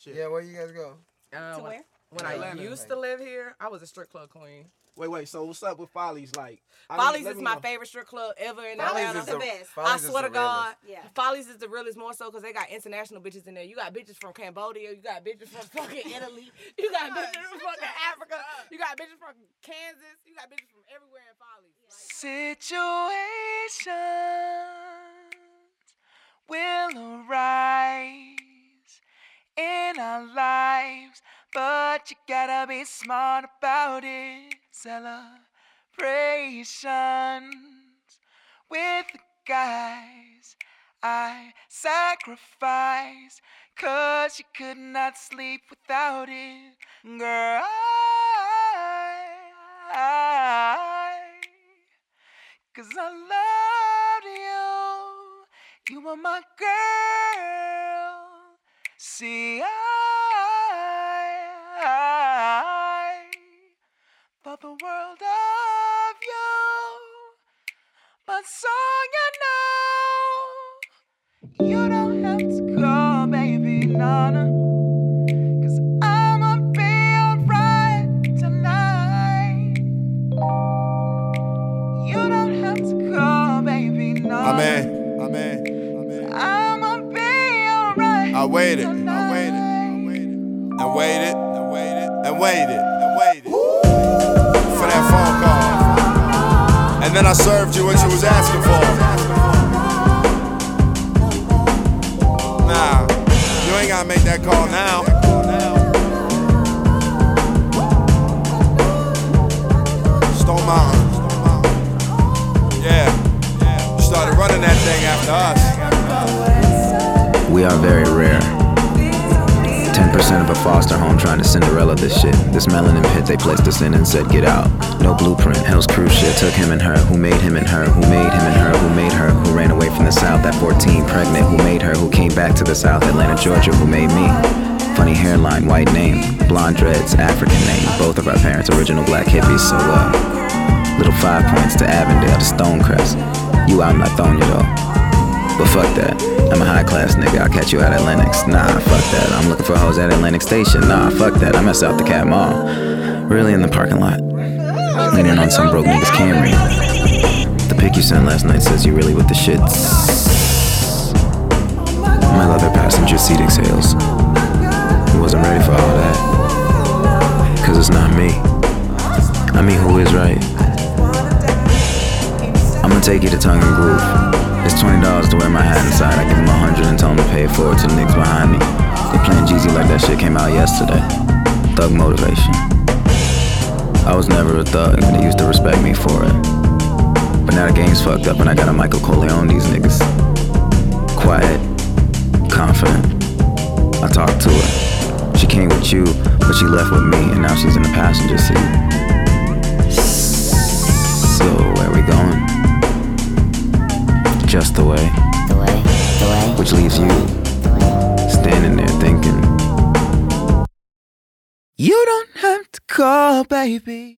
shit. Yeah, where you guys go? To where? When I used to live here, I was a strip club queen. Wait. So what's up with Follies? Like, Follies is my favorite strip club ever in Atlanta. Follies is the best. I swear to God, yeah. Follies is the realest more so because they got international bitches in there. You got bitches from Cambodia. You got bitches from fucking Italy. You got bitches from fucking Africa. You got bitches from Kansas. You got bitches from everywhere in Follies. Situations will arise in our lives, but you gotta be smart about it. Celebrations with the guys I sacrificed, 'cause you could not sleep without it. Girl, 'cause I loved you. You were my girl. See, I thought the world of you, but so you don't have to call, baby, nana, 'cause I'ma be alright tonight. You don't have to call, baby, nana. Amen. I'ma be alright. I waited. For that phone call. And then I served you what you was asking for. Nah, you ain't gotta make that call now. Stone Mountain. Yeah. You started running that thing after us. We are very rare. 10% of a foster home trying to Cinderella this shit. This melanin pit they placed us in and said get out. No blueprint, Hell's cruise ship took him and her. Who made him and her, who made him and her, who made her, who ran away from the south at 14 pregnant, who made her, who came back to the south, Atlanta, Georgia, who made me. Funny hairline, white name, blonde dreads, African name. Both of our parents original black hippies, so little 5 points to Avondale to Stonecrest. You out in Lithonia though. But fuck that, I'm a high class nigga, I'll catch you out at Lennox. Nah, fuck that, I'm looking for hoes at Atlantic Station. Nah, fuck that, I'm at South DeKalb Mall. Really in the parking lot, leaning on some broke nigga's Camry. The pic you sent last night says you really with the shits. My leather passenger seat exhales. I wasn't ready for all that, 'cause it's not me. I mean, who is right? I'ma take you to Tongue and Groove. It's $20 to wear my hat inside. I give them $100 and tell them to pay it forward to the niggas behind me. They playing Jeezy like that shit came out yesterday. Thug motivation. I was never a thug, and they used to respect me for it. But now the game's fucked up and I got a Michael Corleone these niggas. Quiet, confident. I talked to her. She came with you, but she left with me, and now she's in the passenger seat. So where we going? Just the way. Which leaves you standing there thinking, you don't have to call, baby.